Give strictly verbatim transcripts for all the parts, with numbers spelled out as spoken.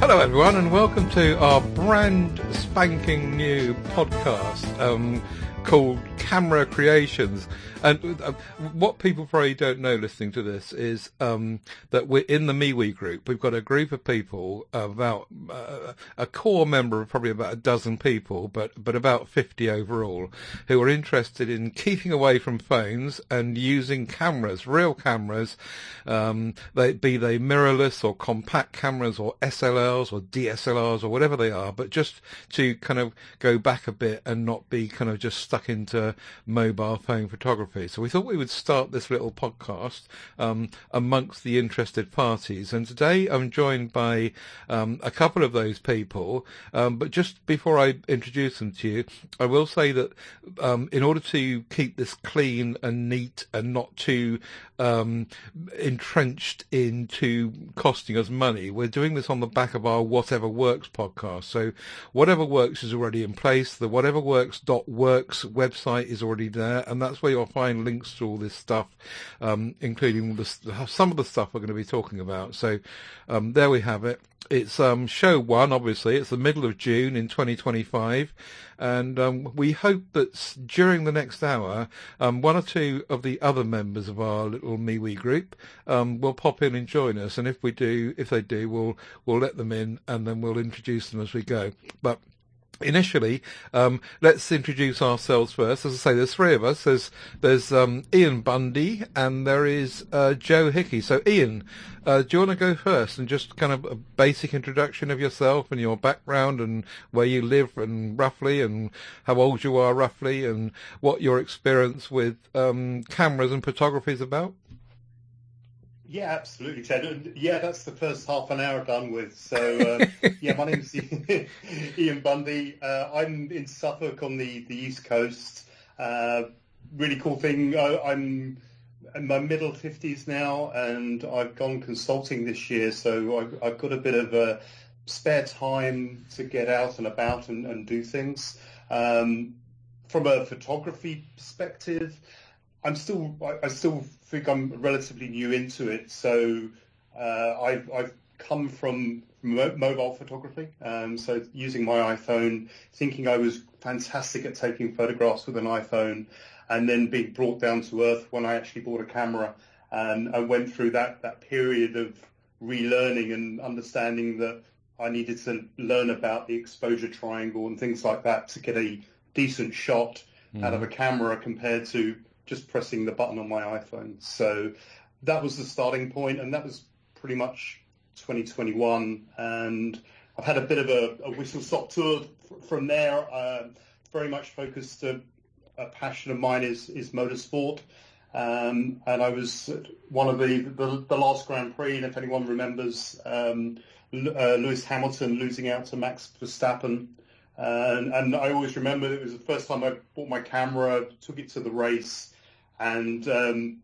Hello everyone and welcome to our brand spanking new podcast um, called Camera Creations. And uh, what people probably don't know listening to this is um, that we're in the MeWe group. We've got a group of people, uh, about uh, a core member of probably about a dozen people, but, but about fifty overall, who are interested in keeping away from phones and using cameras, real cameras, um, they, be they mirrorless or compact cameras or S L Rs or D S L Rs or whatever they are, but just to kind of go back a bit and not be kind of just stuck into mobile phone photography. So we thought we would start this little podcast um, amongst the interested parties. And today I'm joined by um, a couple of those people. Um, but just before I introduce them to you, I will say that um, in order to keep this clean and neat and not too um, entrenched into costing us money, we're doing this on the back of our Whatever Works podcast. So Whatever Works is already in place. The whatever works dot works website is already there, and that's where you'll find links to all this stuff, um, including the, some of the stuff we're going to be talking about. So um, there we have it. It's um, show one, obviously. It's the middle of June in twenty twenty-five, and um, we hope that during the next hour, um, one or two of the other members of our little MeWe group um, will pop in and join us. And if we do, if they do, we'll we'll let them in, and then we'll introduce them as we go. But initially, um, let's introduce ourselves first. As I say, there's three of us. There's there's um, Ian Bundy and there is uh, Joe Hickey. So, Ian, uh, do you want to go first and just kind of a basic introduction of yourself and your background and where you live and roughly and how old you are roughly and what your experience with um, cameras and photography is about? Yeah, absolutely, Ted. Yeah, that's the first half an hour done with. So, uh, yeah, my name's Ian Bundy. Uh, I'm in Suffolk on the, the East Coast. Uh, really cool thing. I, I'm in my middle fifties now, and I've gone consulting this year. So I've, I've got a bit of a spare time to get out and about and, and do things. Um, from a photography perspective, I'm still, I still think I'm relatively new into it. So uh, I've, I've come from mo- mobile photography, um, so using my iPhone, thinking I was fantastic at taking photographs with an iPhone, and then being brought down to earth when I actually bought a camera. And I went through that, that period of relearning and understanding that I needed to learn about the exposure triangle and things like that to get a decent shot mm. out of a camera compared to just pressing the button on my iPhone. So that was the starting point, and that was pretty much twenty twenty-one. And I've had a bit of a, a whistle-stop tour f- from there. Uh, very much focused, uh, a passion of mine is, is motorsport. Um, and I was one of the, the, the last Grand Prix, and if anyone remembers, um, uh, Lewis Hamilton losing out to Max Verstappen. Uh, and, and I always remember it was the first time I bought my camera, took it to the race, and um,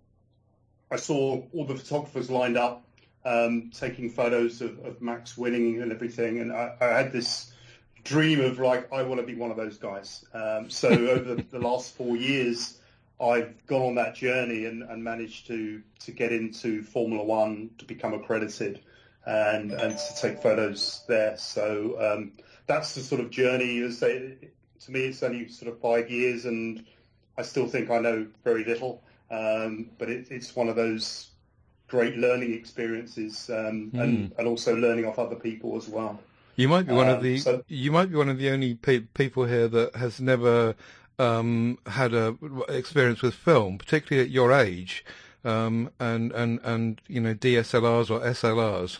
I saw all the photographers lined up um, taking photos of, of Max winning and everything. And I, I had this dream of, like, I want to be one of those guys. Um, so over the last four years, I've gone on that journey and, and managed to, to get into Formula One, to become accredited and, and to take photos there. So um, that's the sort of journey. As they, to me, it's only sort of five years and I still think I know very little, um, but it, it's one of those great learning experiences, um, mm. and, and also learning off other people as well. You might be one um, of the so, you might be one of the only pe- people here that has never um, had a experience with film, particularly at your age, um, and and and you know D S L Rs or S L Rs.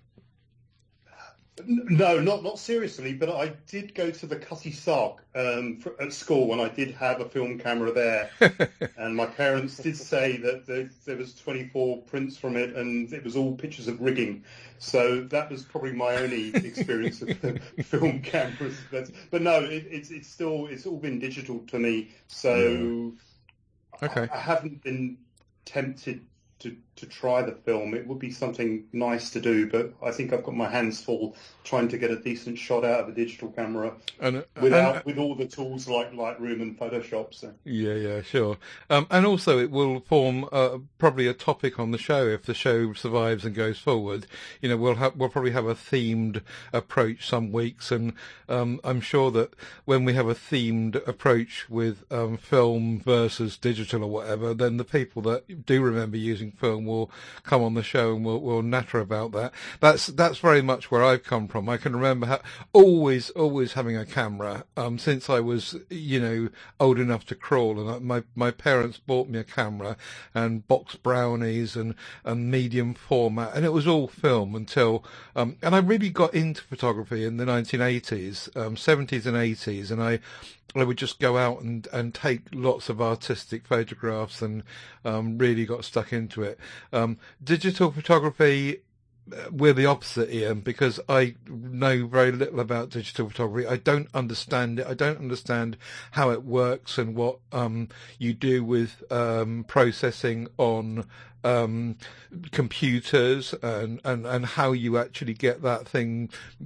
No, not not seriously, but I did go to the Cutty Sark um, for, at school, and I did have a film camera there. And my parents did say that there, there was twenty-four prints from it, and it was all pictures of rigging. So that was probably my only experience of film cameras. But, but no, it, it's it's still it's all been digital to me. So yeah. Okay, I, I haven't been tempted to, to try the film. It would be something nice to do, but I think I've got my hands full trying to get a decent shot out of a digital camera and, without and, with all the tools like Lightroom and Photoshop. So. Yeah, yeah, sure. Um, and also it will form uh, probably a topic on the show if the show survives and goes forward. You know, we'll have we'll probably have a themed approach some weeks, and um, I'm sure that when we have a themed approach with um, film versus digital or whatever, then the people that do remember using film will come on the show and we'll, we'll natter about that. That's that's very much where I've come from. I can remember ha- always always having a camera um, since I was, you know, old enough to crawl, and my my parents bought me a camera and box brownies and and medium format, and it was all film until um, and I really got into photography in the nineteen eighties, um, seventies and eighties, and I. I would just go out and, and take lots of artistic photographs and um, really got stuck into it. Um, digital photography, we're the opposite, Ian, because I know very little about digital photography. I don't understand it. I don't understand how it works and what um, you do with um, processing on um, computers and, and, and how you actually get that thing,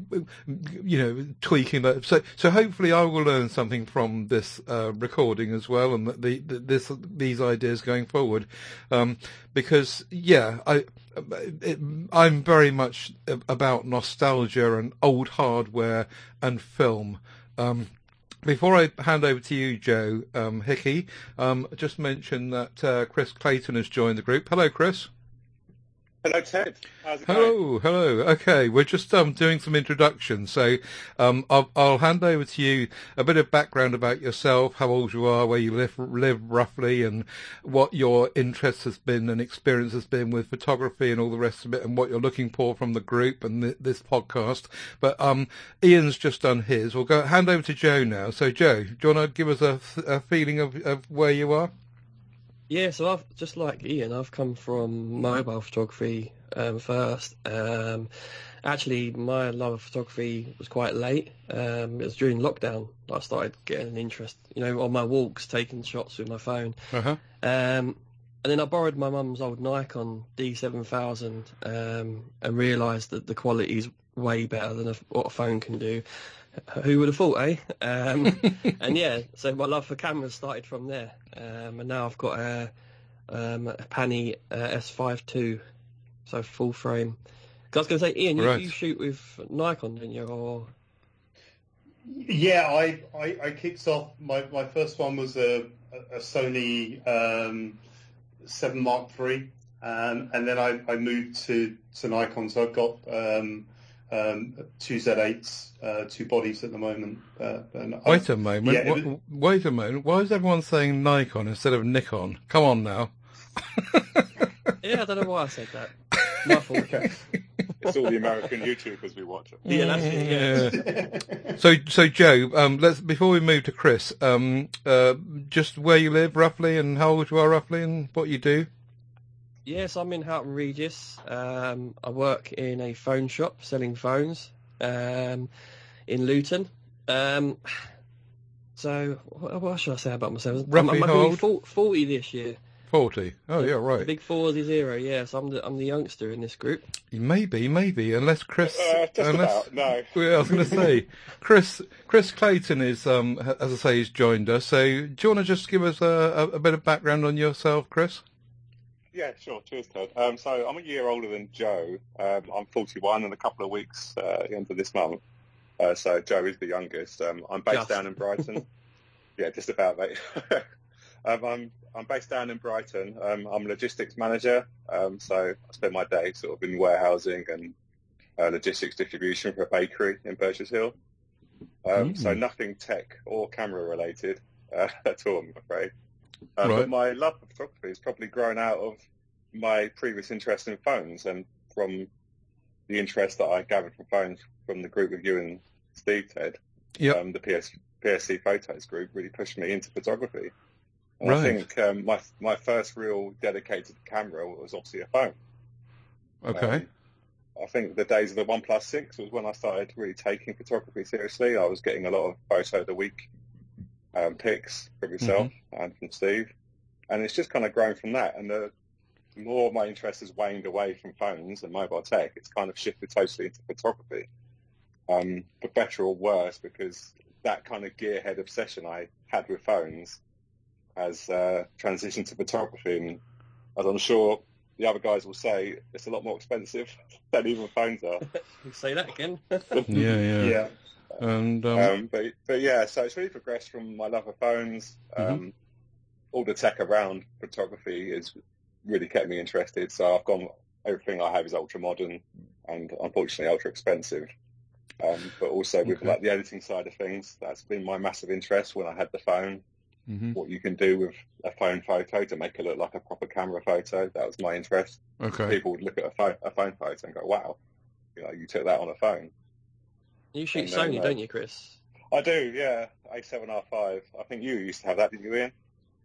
you know, tweaking that. So, so hopefully I will learn something from this uh, recording as well, and the, the this these ideas going forward, um, because yeah, I. It, I'm very much about nostalgia and old hardware and film. Um, before I hand over to you, Joe um, Hickey, um, just mention that uh, Chris Clayton has joined the group. Hello, Chris. Hello, Ted. How's it hello, going? Hello, Okay, we're just um, doing some introductions. So um, I'll, I'll hand over to you a bit of background about yourself, how old you are, where you live, live roughly, and what your interest has been and experience has been with photography and all the rest of it, and what you're looking for from the group and th- this podcast. But um, Ian's just done his. We'll go hand over to Joe now. So Joe, do you want to give us a, a feeling of, of where you are? Yeah, so I've just like Ian, I've come from mobile photography um, first. Um, actually, my love of photography was quite late. Um, it was during lockdown that I started getting an interest, you know, on my walks, taking shots with my phone. Uh-huh. Um, and then I borrowed my mum's old Nikon D seven thousand um, and realised that the quality is way better than a, what a phone can do. Who would have thought, eh? Um, and yeah, so my love for cameras started from there. Um, and now I've got a, um, a Pani uh, S five two, so full frame. Because I was going to say, Ian, you, right. you shoot with Nikon, didn't you? Or... Yeah, I, I, I kicked off, my, my first one was a, a Sony um, seven Mark three, um, and then I, I moved to, to Nikon, so I've got... Um, Um, two Z eights, uh, two bodies at the moment. Uh, and wait a moment. Yeah, w- was... Wait a moment. Why is everyone saying Nikon instead of Nikon? Come on now. Yeah, I don't know why I said that. My fault. Okay. It's all the American YouTubers we watch. Yeah, that's it. Yeah. so, so Joe, um, let's before we move to Chris, um, uh, just where you live roughly, and how old you are roughly, and what you do. Yes, I'm in Houghton Regis. Um, I work in a phone shop selling phones um, in Luton. Um, so, what, what should I say about myself? Roughly I'm, I'm how going to old? be forty this year. Forty. Oh, the, yeah, right. The big forty zero. Yes, I'm the I'm the youngster in this group. Maybe, maybe, unless Chris. Uh, just unless, about. No. Well, I was going to say, Chris. Chris Clayton is, um, as I say, he's joined us. So, do you want to just give us a, a, a bit of background on yourself, Chris? Yeah, sure. Cheers, Ted. Um, so I'm a year older than Joe. Um, I'm forty-one in a couple of weeks uh, at the end of this month. Uh, so Joe is the youngest. Um, I'm based Just. down in Brighton. Yeah, just about, mate. um, I'm I'm based down in Brighton. Um, I'm a logistics manager. Um, so I spend my day sort of in warehousing and uh, logistics distribution for a bakery in Burgess Hill. Um, Mm. So nothing tech or camera related uh, at all, I'm afraid. Um, Right. But my love for photography has probably grown out of my previous interest in phones, and from the interest that I gathered from phones from the group of you and Steve, Ted. Yep. Um, the P S, P S C Photos group really pushed me into photography. And Right. I think um, my my first real dedicated camera was obviously a phone. Okay. Um, I think the days of the OnePlus six was when I started really taking photography seriously. I was getting a lot of photo of the week um, pics from yourself Mm-hmm. and from Steve, and it's just kind of grown from that. And the the more my interest has waned away from phones and mobile tech, it's kind of shifted totally into photography, um, for better or worse, because that kind of gearhead obsession I had with phones has uh, transitioned to photography. And as I'm sure the other guys will say, it's a lot more expensive than even phones are. You say that again. yeah, yeah. Yeah. And um, um, but but yeah, so it's really progressed from my love of phones. Um, Mm-hmm. All the tech around photography has really kept me interested. So I've gone. Everything I have is ultra modern and unfortunately ultra expensive. Um, but also with Okay. like the editing side of things, that's been my massive interest when I had the phone. Mm-hmm. What you can do with a phone photo to make it look like a proper camera photo. That was my interest. Okay. People would look at a phone, a phone photo and go, "Wow, you know, you took that on a phone." You shoot And then, Sony, uh, don't you, Chris? I do, yeah. A seven R five. I think you used to have that, didn't you, Ian?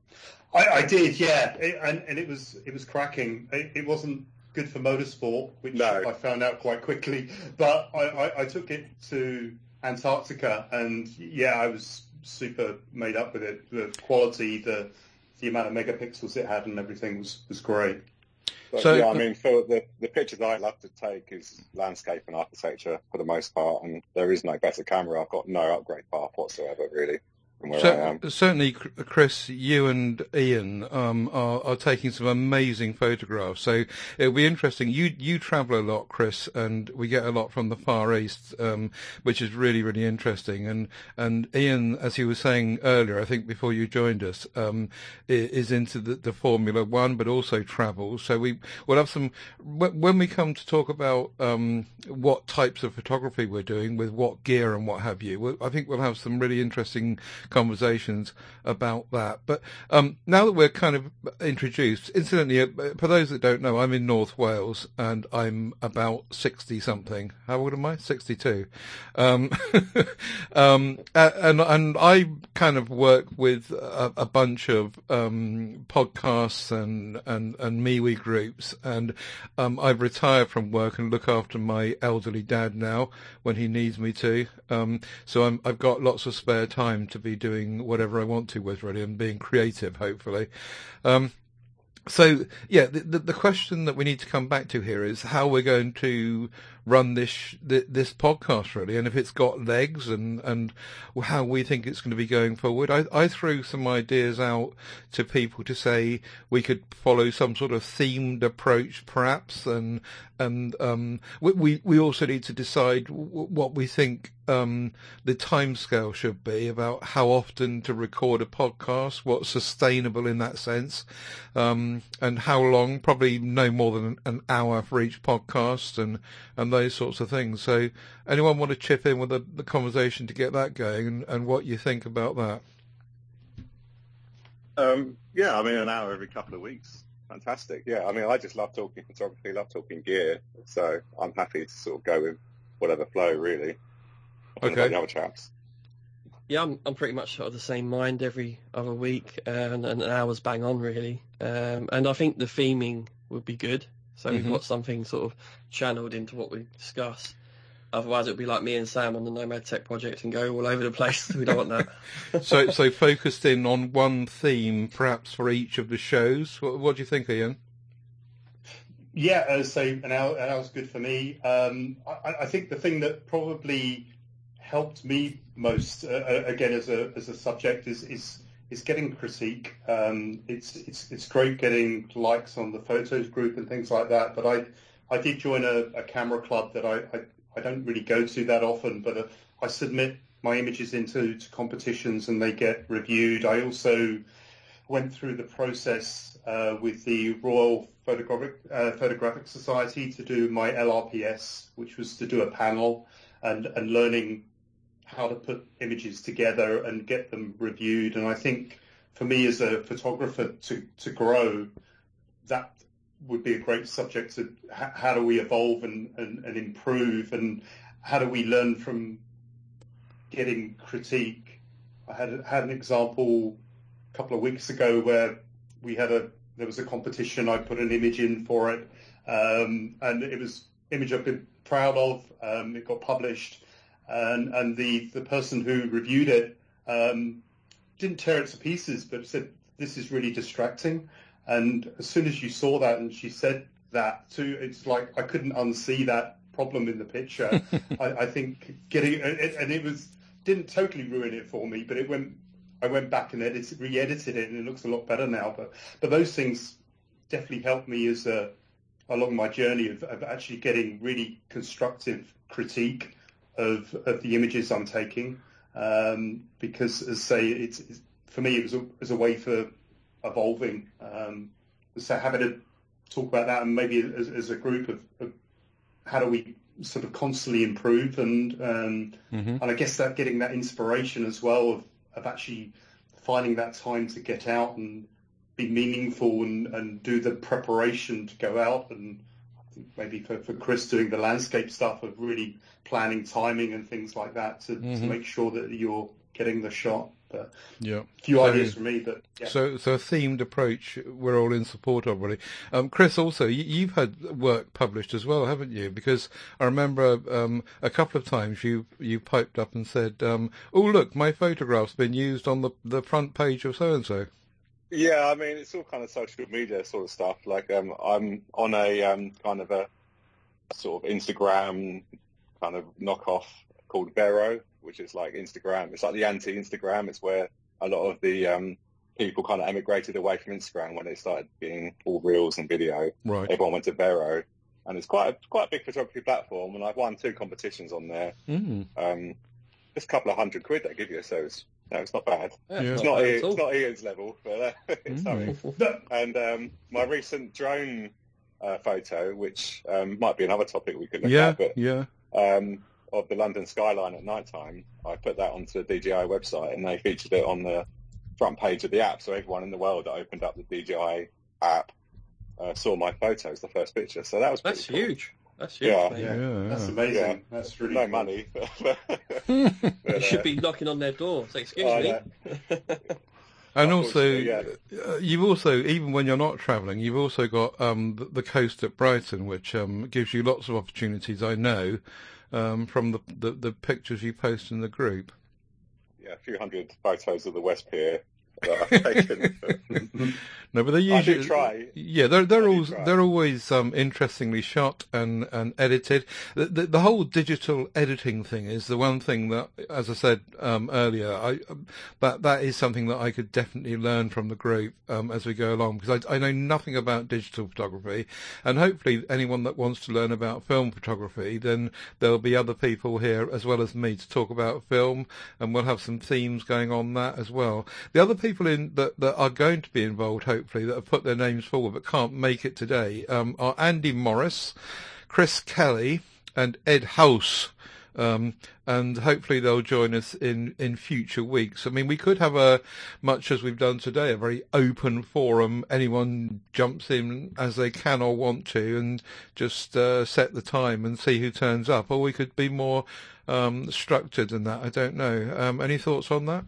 I, I did, yeah, it, and, and it was it was cracking. It, it wasn't good for motorsport, which No. I found out quite quickly. But I, I, I took it to Antarctica, and yeah, I was super made up with it. The quality, the the amount of megapixels it had, and everything was, was great. But, So- yeah, I mean, for the, the pictures I love to take is landscape and architecture for the most part, and there is no better camera. I've got no upgrade path whatsoever, really, from where I So, am. certainly, Cr- Chris, you and Ian um, are, are taking some amazing photographs. So it'll be interesting. You you travel a lot, Chris, and we get a lot from the Far East, um, which is really really interesting. And and Ian, as he was saying earlier, I think before you joined us, um, i- is into the, the Formula One, but also travels. So we will have some wh- when we come to talk about um, what types of photography we're doing with what gear and what have you. We'll, I think we'll have some really interesting conversations about that. But um, now that we're kind of introduced, incidentally, uh, for those that don't know, I'm in North Wales and I'm about sixty something. How old am I? sixty-two. Um, um, and and I kind of work with a, a bunch of um, podcasts and and and MeWe groups, and um, I've retired from work and look after my elderly dad now when he needs me to. Um, so I'm, I've got lots of spare time to be doing whatever I want to with, really, and being creative, hopefully. Um, so, yeah, the, the, the question that we need to come back to here is how we're going to run this sh- th- this podcast, really, and if it's got legs, and, and how we think it's going to be going forward. I, I threw some ideas out to people to say we could follow some sort of themed approach, perhaps, and and um, we, we we also need to decide w- what we think um, the timescale should be about how often to record a podcast, what's sustainable in that sense, um, and how long. Probably no more than an hour for each podcast, and and those sorts of things. So, anyone want to chip in with the, the conversation to get that going, and, and what you think about that? Um, yeah, I mean, an hour every couple of weeks. Fantastic. Yeah, I mean, I just love talking photography, love talking gear. So I'm happy to sort of go with whatever flow, really. I don't know Okay. about the other chaps. Yeah, I'm I'm pretty much of the same mind every other week, uh, and, and an hour's bang on, really. Um, and I think the theming would be good. So Mhm. we've got something sort of channeled into what we discuss. Otherwise, it would be like me and Sam on the Nomad Tech project and go all over the place. We don't want that. So, so focused in on one theme, perhaps for each of the shows. What, what do you think, Ian? Yeah, uh, so an hour, an hour's good for me. Um, I, I think the thing that probably helped me most, uh, again as a as a subject, is is, is getting critique. Um, it's it's it's great getting likes on the photos group and things like that. But I I did join a, a camera club that I, I, I don't really go to that often, but uh, I submit my images into to competitions and they get reviewed. I also went through the process uh, with the Royal Photographic uh, Photographic Society to do my L R P S, which was to do a panel and, and learning how to put images together and get them reviewed. And I think for me as a photographer to, to grow, that would be a great subject to h- how do we evolve and, and, and improve, and how do we learn from getting critique. I had had an example a couple of weeks ago where we had a there was a competition. I put an image in for it, um, and it was an image I've been proud of. Um, it got published, and and the the person who reviewed it um, didn't tear it to pieces, but said this is really distracting. And as soon as you saw that and she said that too, it's like I couldn't unsee that problem in the picture. I, I think getting it, and it was didn't totally ruin it for me, but it went. I went back and edited, re-edited it, and it looks a lot better now. But but those things definitely helped me as a along my journey of, of actually getting really constructive critique of of the images I'm taking. Um, because, as I say, it's, it's for me it was a, it was a way for evolving. Um, so having to talk about that, and maybe as, as a group of, of how do we sort of constantly improve, and um, mm-hmm. and I guess that getting that inspiration as well of, of actually finding that time to get out and be meaningful and, and do the preparation to go out, and I think maybe for, for Chris doing the landscape stuff of really planning timing and things like that to, mm-hmm. to make sure that you're getting the shot. But yeah, a few so, ideas from me, but yeah. So, so a themed approach we're all in support of, really. Um, Chris, also, you, you've had work published as well, haven't you? Because I remember um, a couple of times you you piped up and said, um, "Oh, look, my photograph's been used on the the front page of so and so." Yeah, I mean, it's all kind of social media sort of stuff. Like, um, I'm on a um, kind of a sort of Instagram kind of knockoff called Vero, which is like Instagram. It's like the anti-Instagram. It's where a lot of the um, people kind of emigrated away from Instagram when it started being all reels and video. Right. Everyone went to Vero, and it's quite a, quite a big photography platform. And I've won two competitions on there. Mm. Um, just a couple of hundred quid they give you, so it's no, it's not bad. Yeah, it's not not bad Ian, at all. it's not Ian's level, but uh, it's Mm. something. And um, my recent drone uh, photo, which um, might be another topic we could look Yeah, at, but yeah. um, of the London skyline at night time, I put that onto the D J I website, and they featured it on the front page of the app, so everyone in the world that opened up the D J I app uh, saw my photo as the first picture. So that was pretty That's cool. huge. That's huge. Yeah. mate. Yeah, Yeah, that's yeah. amazing. Yeah. That's really No cool. money, but, but, You uh, should be knocking on their door. Say, excuse I me. know. And also, Unfortunately, uh, you've also, even when you're not travelling, you've also got um, the, the coast at Brighton, which um, gives you lots of opportunities, I know, um, from the, the, the pictures you post in the group. Yeah, a few hundred photos of the West Pier that I've taken. No, but they I usually do try. Yeah, they're they're I do all try. they're always um, interestingly shot and, and edited. The, the the whole digital editing thing is the one thing that, as I said um, earlier, I that that is something that I could definitely learn from the group um, as we go along, because I I know nothing about digital photography, and hopefully anyone that wants to learn about film photography, then there'll be other people here as well as me to talk about film, and we'll have some themes going on that as well. The other people in that that are going to be involved, hopefully, that have put their names forward but can't make it today, um, are Andy Morris, Chris Kelly, and Ed House. Um, and hopefully they'll join us in, in future weeks. I mean, we could have a, much as we've done today, a very open forum. Anyone jumps in as they can or want to, and just uh, set the time and see who turns up. Or we could be more um, structured than that. I don't know. Um, any thoughts on that?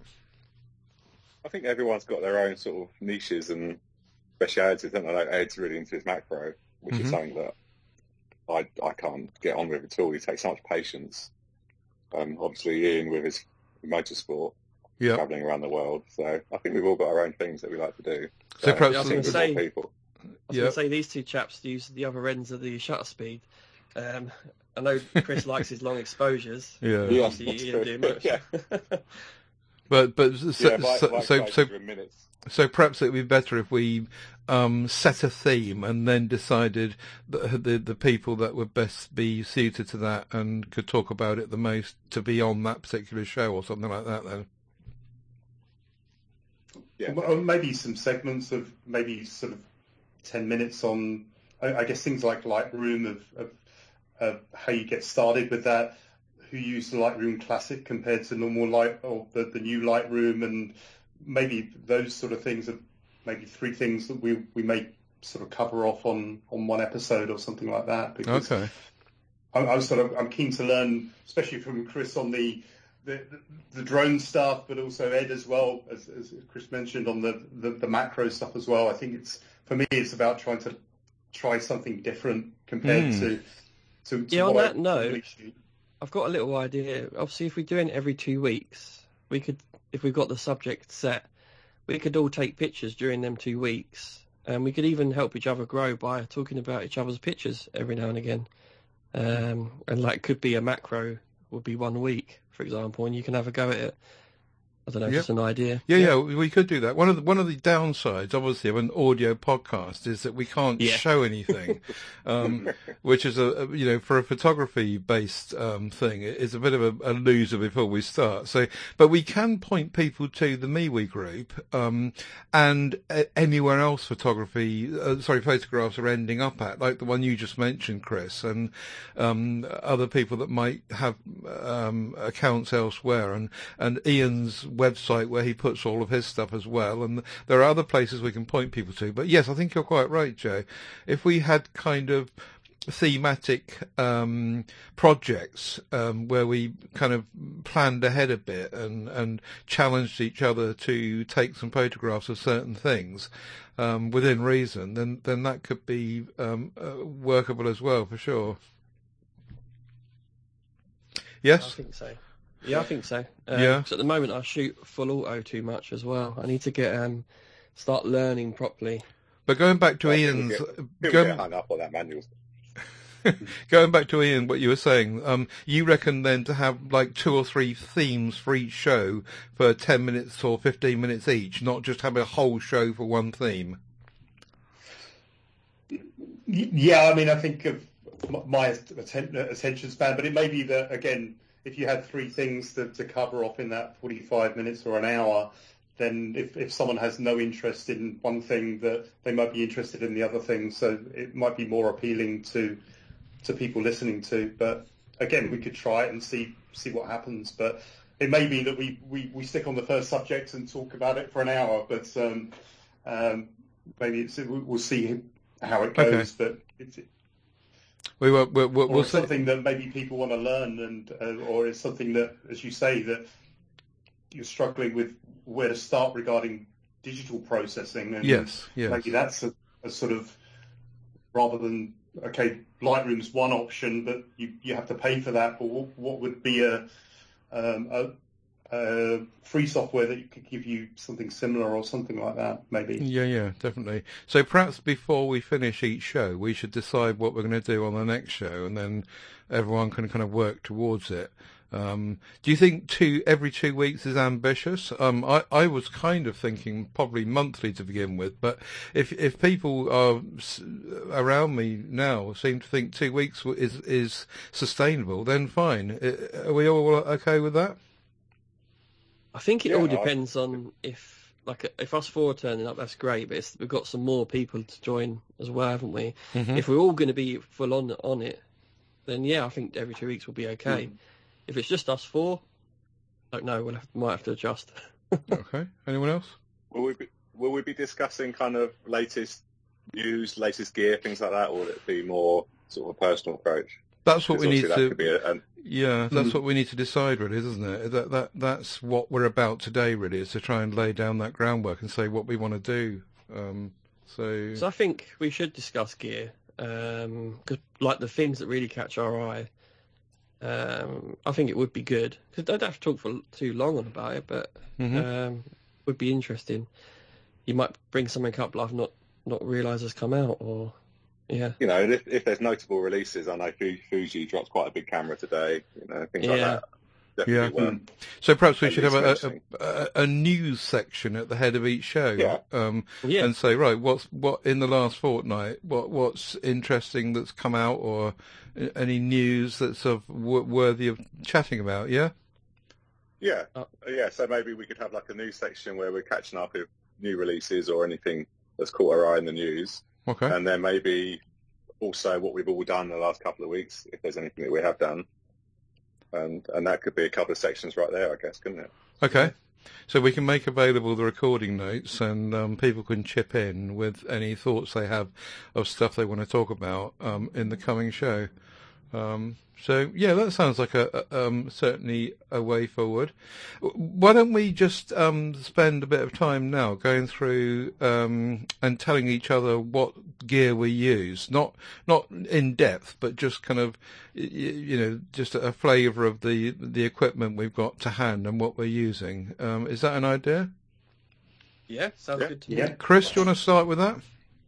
I think everyone's got their own sort of niches and specialities. I don't know, like Ed's really into his macro, which Mm-hmm. is something that I I can't get on with at all. He takes so much patience. Um, obviously, Ian with his motorsport, Yeah. travelling around the world. So I think we've all got our own things that we like to do. So perhaps Yeah, I was I gonna think say- with more people. I was Yeah. going to say these two chaps use the other ends of the shutter speed. Um, I know Chris likes his long exposures. Yeah. Yeah, Obviously, that's Ian true. do much. Yeah. But but so yeah, my, so, my so, photos so are in minutes. So perhaps it would be better if we um, set a theme and then decided the, the the people that would best be suited to that and could talk about it the most to be on that particular show or something like that then. Yeah. Or maybe some segments of maybe sort of ten minutes on, I, I guess, things like Lightroom, of, of, of how you get started with that, who used the Lightroom Classic compared to normal Light or the, the new Lightroom, and maybe those sort of things are maybe three things that we, we may sort of cover off on, on one episode or something like that. Because Okay. I'm, I'm sort of I'm keen to learn, especially from Chris, on the the, the drone stuff, but also Ed as well, as, as Chris mentioned, on the, the, the macro stuff as well. I think it's for me, it's about trying to try something different compared Mm. to, to, to Yeah, on what I that note, normally shoot. I've got a little idea. Obviously, if we're doing it every two weeks, we could, if we've got the subject set, we could all take pictures during them two weeks And we could even help each other grow by talking about each other's pictures every now and again. Um, and like, could be a macro would be one week, for example, and you can have a go at it. I don't know, Yep. just an idea. Yeah, yeah, we could do that. One of the one of the downsides, obviously, of an audio podcast is that we can't Yeah. show anything, um, which is a, a you know for a photography based um, thing, it is a bit of a, a loser before we start. So, but we can point people to the MeWe group um, and uh, anywhere else photography, uh, sorry, photographs are ending up at, like the one you just mentioned, Chris, and um, other people that might have um, accounts elsewhere, and and Ian's website where he puts all of his stuff as well, and there are other places we can point people to. But yes, I think you're quite right, Joe. If we had kind of thematic um, projects um, where we kind of planned ahead a bit and, and challenged each other to take some photographs of certain things um, within reason, then then that could be um, uh, workable as well, for sure. Yes? I think so. Yeah, I think so. Uh, Yeah. 'cause at the moment I shoot full auto too much as well. I need to get um, start learning properly. But going back to Well, Ian's... People, get, people going- get hung up on that manual. Going back to Ian, what you were saying, um, you reckon then to have like two or three themes for each show for ten minutes or fifteen minutes each, not just have a whole show for one theme? Y- Yeah, I mean, I think of m- my atten- attention span, but it may be that, again, if you had three things to, to cover off in that forty-five minutes or an hour, then if, if someone has no interest in one thing, that they might be interested in the other thing, so it might be more appealing to to people listening to. But again, we could try it and see see what happens. But it may be that we, we, we stick on the first subject and talk about it for an hour, but um, um, maybe it's, we'll see how it goes. Okay. But it's, We will, we'll, we'll, or we'll it's see. something that maybe people want to learn, and uh, or it's something that, as you say, that you're struggling with where to start regarding digital processing. And Yes, yes. maybe that's a, a sort of, rather than, okay, Lightroom's one option, but you, you have to pay for that. But what, what would be a, um, a, a free software that could give you something similar or something like that, maybe? Yeah, yeah, definitely. So perhaps before we finish each show, we should decide what we're going to do on the next show, and then everyone can kind of work towards it. Um, do you think two every two weeks is ambitious? Um, I, I was kind of thinking probably monthly to begin with, but if if people are s- around me now seem to think two weeks is is sustainable, then fine. I- Are we all okay with that? I think it Yeah, all I- depends on if, like, if us four are turning up, that's great. But it's, we've got some more people to join as well, haven't we? Mhm. If we're all going to be full on on it, then yeah, I think every two weeks will be okay. Mm. If it's just us four, don't know. We'll have, might have to adjust. Okay. Anyone else? Will we be, will we be discussing kind of latest news, latest gear, things like that, or will it be more sort of a personal approach? That's what we Because need obviously to. that could be a, an, Yeah, that's Mm. what we need to decide, really, isn't it? That that that's what we're about today, really, is to try and lay down that groundwork and say what we want to do. Um, so, So I think we should discuss gear, um, 'cause, like, the things that really catch our eye. Um, I think it would be good, because I don't have to talk for too long on about it, but mhm. um, would be interesting. You might bring something up that I've not not realised has come out, or yeah, you know, if, if there's notable releases, I know Fu- Fuji dropped quite a big camera today, you know, things like Yeah. that. Definitely Yeah. worth. so perhaps we at should have least a, mentioning. a, a, a news section at the head of each show, Yeah. um, yeah. and say, right, what's what in the last fortnight, what what's interesting that's come out, or any news that's of w- worthy of chatting about. Yeah. Yeah, Uh, yeah. So maybe we could have like a news section where we're catching up with new releases or anything that's caught our eye in the news, Okay. and then maybe also what we've all done in the last couple of weeks, if there's anything that we have done, and and that could be a couple of sections right there, I guess, couldn't it? Okay. So we can make available the recording notes, and um, people can chip in with any thoughts they have of stuff they want to talk about um, in the coming show. Um, so yeah, that sounds like a, a um, certainly a way forward. Why don't we just um, spend a bit of time now going through um, and telling each other what gear we use, not not in depth, but just kind of y- you know just a flavour of the the equipment we've got to hand and what we're using. Um, is that an idea? Yeah, sounds Yeah. good to me. Yeah. Chris, do you want to start with that?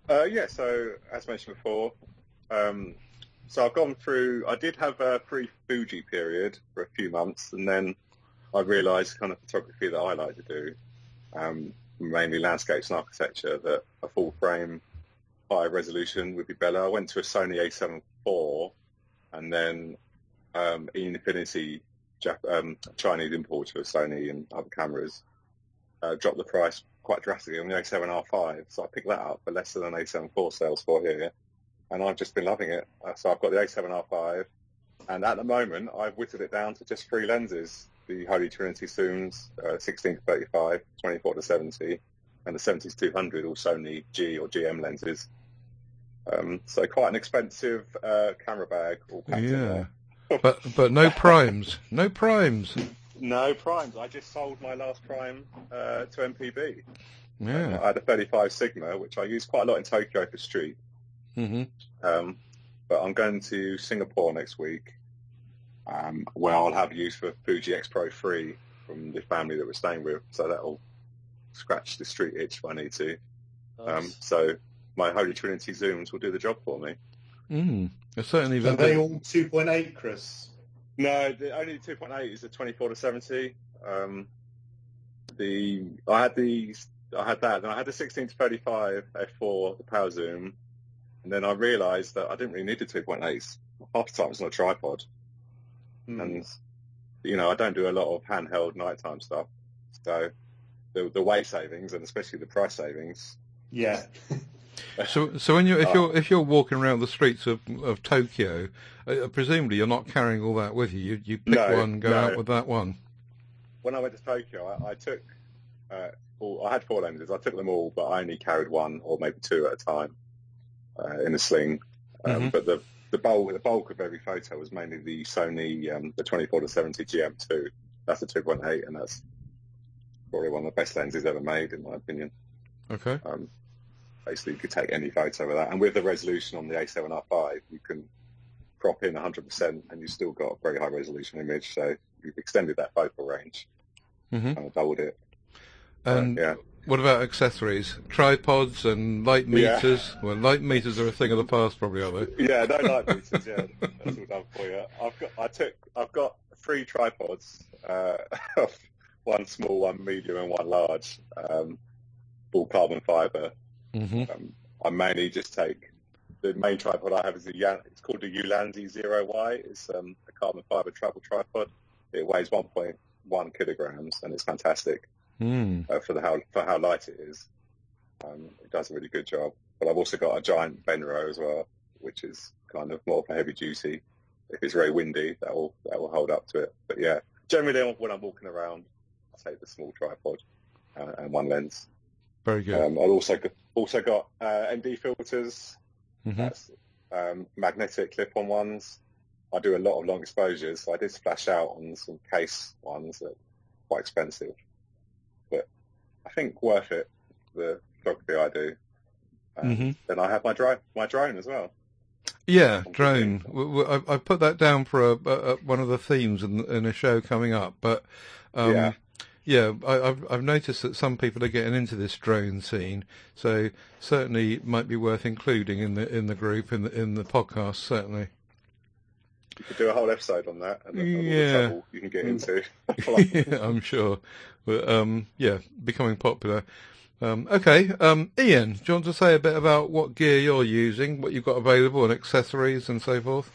Uh, yeah, so as mentioned before, um, so I've gone through, I did have a pre-Fuji period for a few months, and then I realised the kind of photography that I like to do, um, mainly landscapes and architecture, that a full frame, high resolution would be better. I went to a Sony A seven four, and then um, Infinity, Jap- um, Chinese importer of Sony and other cameras, uh, dropped the price quite drastically on the A seven R five, so I picked that up for less than an A seven four sells for here, and I've just been loving it. Uh, so I've got the A seven R five, and at the moment I've whittled it down to just three lenses: the Holy Trinity zooms, uh, sixteen to thirty-five, twenty-four to seventy, and the seventy to two hundred, all Sony G or G M lenses. Um, so quite an expensive uh, camera bag, all packed in Yeah, there. but but no primes, no primes. No primes. I just sold my last prime uh, to M P B. Yeah. I had a thirty-five Sigma, which I use quite a lot in Tokyo for street. Mm-hmm. Um, but I'm going to Singapore next week, um, where I'll have use for Fuji X Pro three from the family that we're staying with. So that'll scratch the street itch if I need to. Nice. Um, so my Holy Trinity zooms will do the job for me. Mm. It's certainly. Are they all two point eight, Chris? No, the only two point eight is the twenty-four to seventy. Um, the I had the I had that, and I had the sixteen to thirty-five f four, the power zoom, and then I realised that I didn't really need the two point eights. Half the time it's not a tripod, Mm. and you know I don't do a lot of handheld nighttime stuff, so the the weight savings and especially the price savings. Yeah. So, so when you if Uh, you're if you're walking around the streets of of Tokyo, uh, presumably you're not carrying all that with you. You you pick No, one, go no. out with that one. When I went to Tokyo, I, I took uh, all, I had four lenses. I took them all, but I only carried one or maybe two at a time uh, in a sling. Um, Mhm. But the the bulk the bulk of every photo was mainly the Sony um, the twenty-four to seventy G M two. That's a two point eight, and that's probably one of the best lenses ever made, in my opinion. Okay. Um, basically, you could take any photo with that, and with the resolution on the A seven R five, you can crop in one hundred percent, and you've still got a very high resolution image. So you've extended that focal range, Mhm. kind of doubled it. And Uh, yeah. what about accessories? Tripods and light Yeah. meters? Well, light meters are a thing of the past, probably, are they? Yeah, no light meters. Yeah, that's all done for you. I've got, I took, I've got three tripods, uh, one small, one medium, and one large, um, all carbon fibre. Mm-hmm. Um, I mainly just take the main tripod I have is a Yan, it's called the Ulanzi Zero Y. It's um, a carbon fibre travel tripod. It weighs one point one kilograms, and it's fantastic Mm. uh, for the how for how light it is. Um, it does a really good job. But I've also got a giant Benro as well, which is kind of more for heavy duty. If it's very windy, that will that will hold up to it. But yeah, generally when I'm walking around, I take the small tripod uh, and one lens. Very good. Um, I've also got, also got uh, N D filters. Mhm. That's um, magnetic clip-on ones. I do a lot of long exposures, so I did splash out on some case ones that are quite expensive, but I think worth it, the photography I do. Um, Mhm. Then I have my drone, my drone as well. Yeah, drone. W- w- I, I put that down for a, a, a, one of the themes in, in a show coming up. But um, Yeah. yeah, I, I've, I've noticed that some people are getting into this drone scene. So certainly might be worth including in the in the group in the in the podcast. Certainly. You could do a whole episode on that and on all Yeah. the trouble you can get into. Yeah, I'm sure. But um, yeah, becoming popular. Um, okay, um, Ian, do you want to say a bit about what gear you're using, what you've got available, and accessories and so forth?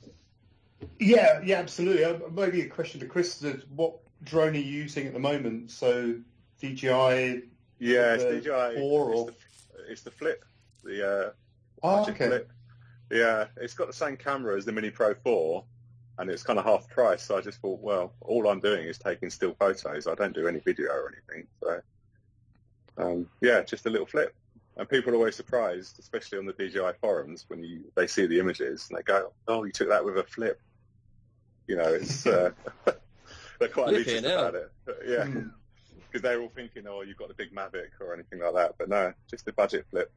Yeah, yeah, absolutely. Uh, Maybe a question to Chris is what drone are you using at the moment? So D J I Yeah, it's The D J I. four It's or- the, it's the Flip. The uh, Oh, Magic okay. Flip. Yeah, it's got the same camera as the Mini Pro four, and it's kind of half price. So I just thought, well, all I'm doing is taking still photos. I don't do any video or anything. So, um, yeah, just a little flip. And people are always surprised, especially on the D J I forums, when you they see the images and they go, "Oh, you took that with a flip." You know, it's uh, they're quite Flipping elitist hell. about it. But, yeah, Hmm. because they're all thinking, "Oh, you've got a big Mavic or anything like that." But no, just a budget flip.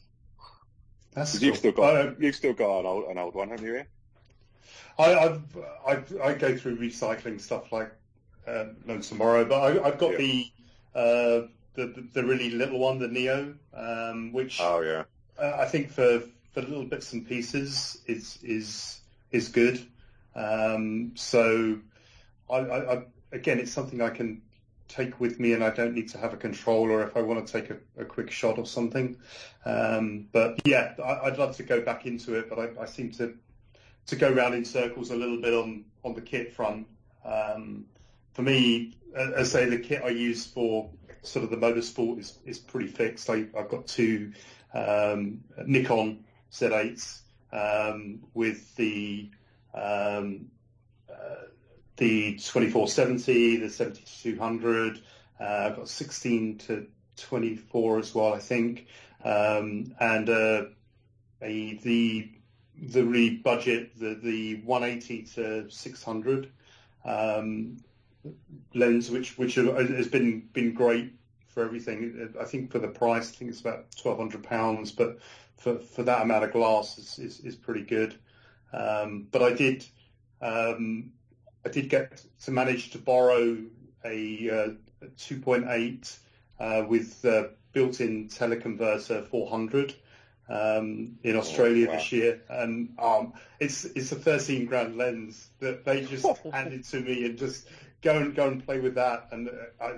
That's 'Cause cool. you've still got Uh, you've still got an old an old one, haven't you? Ian? I, I've, I've, I go through recycling stuff like um, no tomorrow, but I, I've got Yeah. the, uh, the the the really little one, the Neo, um, which Oh yeah. uh, I think for, for little bits and pieces is is is good. Um, so I, I, I, again, it's something I can take with me, and I don't need to have a controller if I want to take a, a quick shot or something. Um, but yeah, I, I'd love to go back into it, but I, I seem to to go round in circles a little bit on, on the kit front. Um, for me, as I say, the kit I use for sort of the motorsport is, is pretty fixed. I, I've got two um, Nikon Z eights um, with the um, uh, the twenty-four seventy, the seventy to two hundred. Uh, I've got sixteen to twenty-four as well, I think, um, and uh, a the the really budget, the the one eighty to six hundred um, lens, which which has been been great for everything. I think for the price, I think it's about twelve hundred pounds, but for for that amount of glass is is, is pretty good. Um, but I did. Um, I did get to manage to borrow a, uh, a two point eight uh, with uh, built-in teleconverter four hundred um, in Australia oh, wow. this year, and um, it's it's a thirteen grand lens that they just handed to me, and just go and go and play with that. And uh,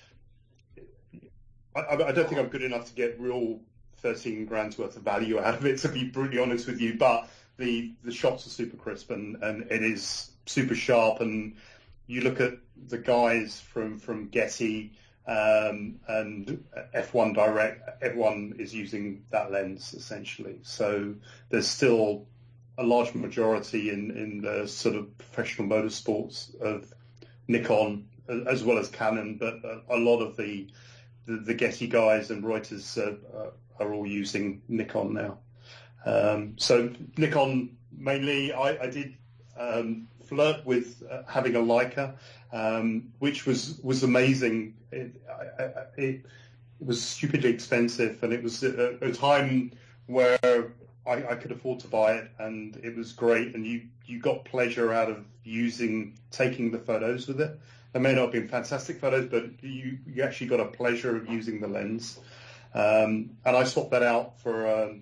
I, I, I don't think I'm good enough to get real thirteen grand's worth of value out of it, to be brutally honest with you, but the the shots are super crisp, and, and it is super sharp. And you look at the guys from from Getty um, and F one Direct, everyone is using that lens essentially. So there's still a large majority in in the sort of professional motorsports of Nikon as well as Canon, but a lot of the the, the Getty guys and Reuters uh, are all using Nikon now. Um, so Nikon mainly. I, I did um, flirt with uh, having a Leica, um, which was was amazing. It, I, I, it, it was stupidly expensive, and it was a, a time where I, I could afford to buy it, and it was great. And you, you got pleasure out of using taking the photos with it. They may not have been fantastic photos, but you, you actually got a pleasure of using the lens. Um, and I swapped that out for. Um,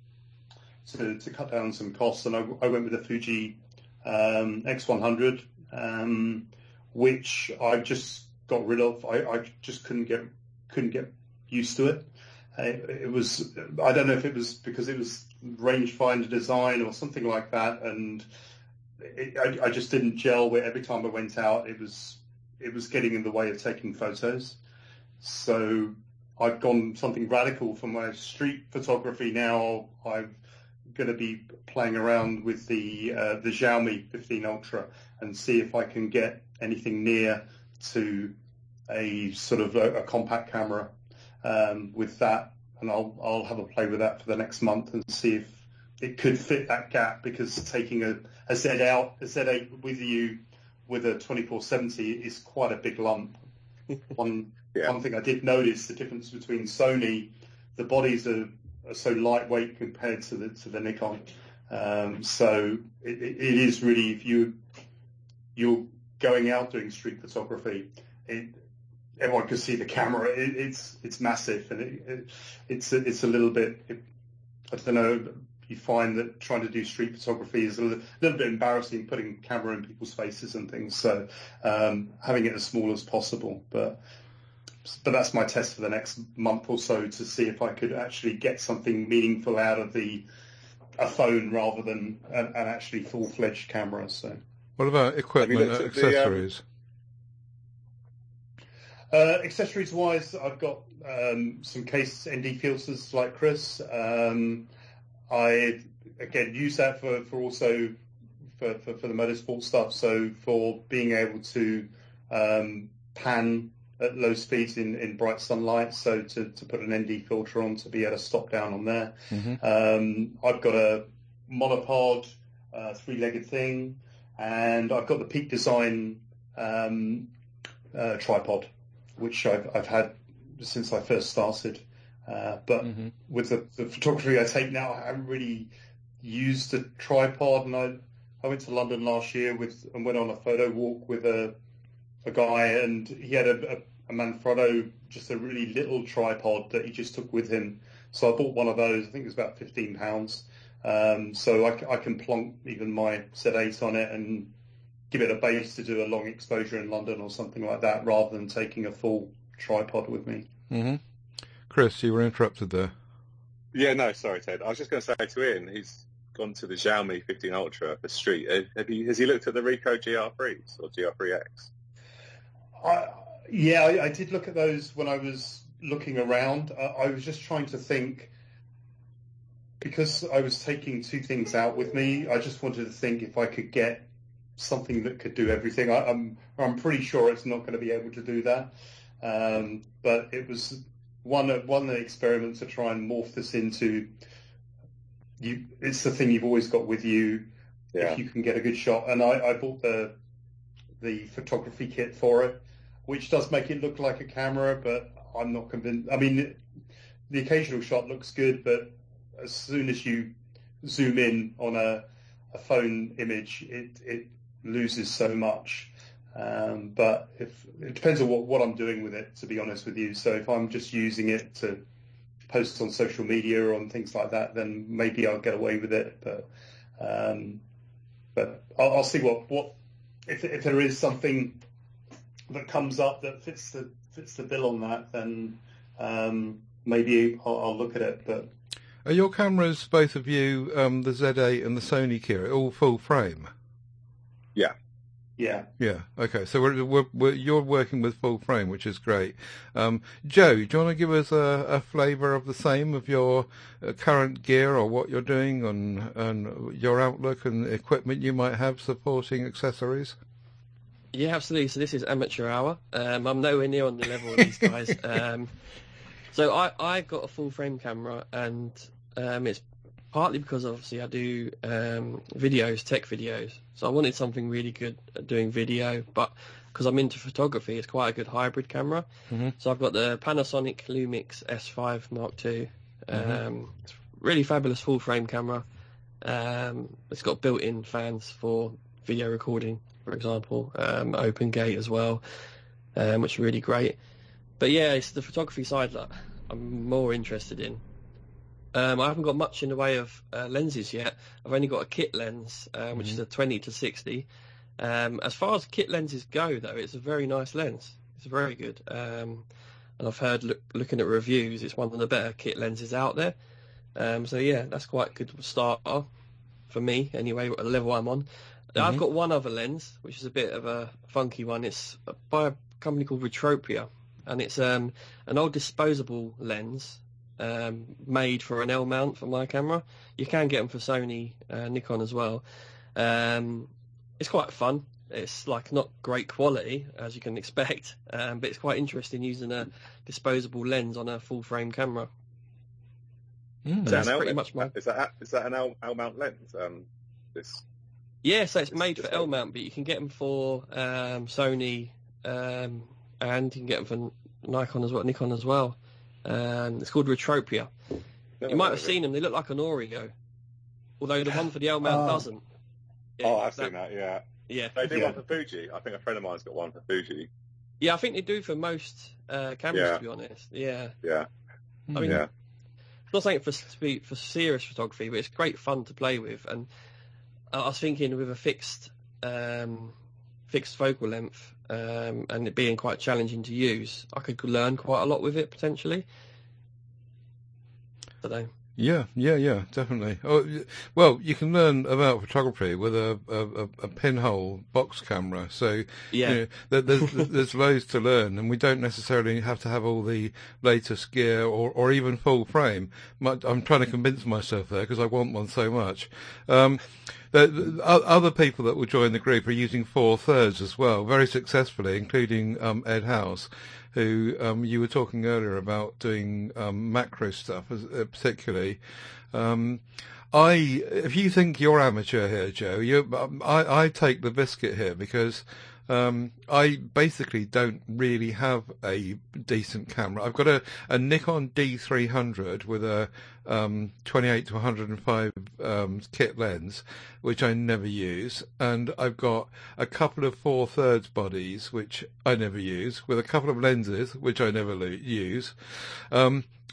To, to cut down some costs, and I, I went with the Fuji um, X one hundred, um, which I just got rid of. I, I just couldn't get couldn't get used to it. It, it was I don't know if it was because it was rangefinder design or something like that, and it, I, I just didn't gel with. Every time I went out, it was it was getting in the way of taking photos. So I've gone something radical for my street photography now. I've going to be playing around with the uh, the Xiaomi fifteen Ultra and see if I can get anything near to a sort of a, a compact camera um, with that, and I'll I'll have a play with that for the next month and see if it could fit that gap, because taking a, a Z out a Z eight with you with a twenty-four seventy is quite a big lump. One yeah. one thing I did notice, the difference between Sony, the bodies are are so lightweight compared to the to the Nikon, um, so it, it is really, if you you're going out doing street photography, it, everyone can see the camera. It, it's it's massive, and it, it, it's a, it's a little bit. It, I don't know. You find that trying to do street photography is a little, little bit embarrassing, putting camera in people's faces and things. So um, having it as small as possible, but. But that's my test for the next month or so, to see if I could actually get something meaningful out of the a phone rather than an, an actually full-fledged camera. So, what about equipment, uh, accessories? The, um, uh, accessories-wise, I've got um, some case N D filters like Chris. Um, I again use that for, for also for, for, for the motorsport stuff. So for being able to um, pan at low speeds in, in bright sunlight, so to, to put an N D filter on to be able to stop down on there. Mm-hmm. Um, I've got a monopod, uh, three-legged thing, and I've got the Peak Design um, uh, tripod, which I've, I've had since I first started. Uh, but mm-hmm. with the, the photography I take now, I haven't really used a tripod, and I I went to London last year with and went on a photo walk with a a guy, and he had a, a, a Manfrotto, just a really little tripod that he just took with him. So I bought one of those. I think it was about fifteen pounds. Um, so I, I can plonk even my Z eight on it and give it a base to do a long exposure in London or something like that, rather than taking a full tripod with me. Mm-hmm. Chris, you were interrupted there. Yeah, no, sorry, Ted. I was just going to say to Ian, he's gone to the Xiaomi fifteen Ultra for street. Have he, has he looked at the Ricoh G R threes or G R three X? I, yeah, I, I did look at those when I was looking around. I, I was just trying to think, because I was taking two things out with me, I just wanted to think if I could get something that could do everything. I, I'm I'm pretty sure it's not going to be able to do that. Um, but it was one of, one of the experiments to try and morph this into, you, it's the thing you've always got with you, yeah. if you can get a good shot. And I, I bought the the photography kit for it, which does make it look like a camera, but I'm not convinced. I mean, the occasional shot looks good, but as soon as you zoom in on a, a phone image, it, it loses so much. Um, but if, it depends on what, what I'm doing with it, to be honest with you. So if I'm just using it to post on social media or on things like that, then maybe I'll get away with it. But um, but I'll, I'll see what, what if if there is something that comes up that fits the fits the bill on that, then um, maybe I'll, I'll look at it. But are your cameras, both of you, um, the Z eight and the Sony Kira, all full frame? Yeah. Yeah. Yeah. Okay. So we're, we're, we're, you're working with full frame, which is great. Um, Joe, do you want to give us a, a flavour of the same of your uh, current gear or what you're doing on, on your outlook and equipment you might have supporting accessories? Yeah, absolutely. So this is amateur hour. Um, I'm nowhere near on the level of these guys. um, so I, I got a full frame camera, and um, it's partly because obviously I do um, videos, tech videos. So I wanted something really good at doing video, but because I'm into photography, it's quite a good hybrid camera. Mm-hmm. So I've got the Panasonic Lumix S five Mark two. Um, mm-hmm. It's really fabulous full frame camera. Um, it's got built-in fans for video recording, for example, um, open gate as well, um, which is really great. But yeah, it's the photography side that I'm more interested in. Um, I haven't got much in the way of uh, lenses yet. I've only got a kit lens, um, which mm-hmm. is a twenty to sixty. Um, as far as kit lenses go, though, it's a very nice lens. It's very good. Um, and I've heard, look, looking at reviews, it's one of the better kit lenses out there. Um, so yeah, that's quite a good starter for me, anyway, at the level I'm on. Mm-hmm. I've got one other lens, which is a bit of a funky one. It's by a company called Retropia, and it's um, an old disposable lens. Um, made for an L mount for my camera. You can get them for Sony, uh, Nikon as well. Um, it's quite fun. It's like not great quality, as you can expect, um, but it's quite interesting using a disposable lens on a full frame camera. Mm. Is, that pretty much my... is that is that an L, L mount lens? Um, this. Yeah, so it's this, made this for L mount, but you can get them for um, Sony, um, and you can get them for Nikon as well, Nikon as well. Um, it's called Retropia. No, you might have seen them. They look like an Oreo, although the one for the L mount oh. doesn't. Yeah, oh, I've that, seen that. Yeah. Yeah. They do yeah. one for Fuji. I think a friend of mine's got one for Fuji. Yeah, I think they do for most uh, cameras. Yeah. To be honest. Yeah. Yeah. I mean, yeah. It's not saying for for serious photography, but it's great fun to play with. And I was thinking with a fixed um, fixed focal length. Um, and it being quite challenging to use, I could learn quite a lot with it potentially. I don't know. Yeah, yeah, yeah, definitely. Oh, well, you can learn about photography with a a, a pinhole box camera. So yeah, you know, there's there's loads to learn, and we don't necessarily have to have all the latest gear or, or even full frame. I'm trying to convince myself there because I want one so much. Um, The, the, other people that will join the group are using four thirds as well, very successfully, including um, Ed House, who um, you were talking earlier about doing um, macro stuff, uh, particularly. Um, I, if you think you're amateur here, Joe, you, I, I take the biscuit here because um, I basically don't really have a decent camera. I've got a, a Nikon D three hundred with a um, twenty-eight to one hundred five um, kit lens, which I never use, and I've got a couple of four thirds bodies, which I never use, with a couple of lenses, which I never lo- use. Um,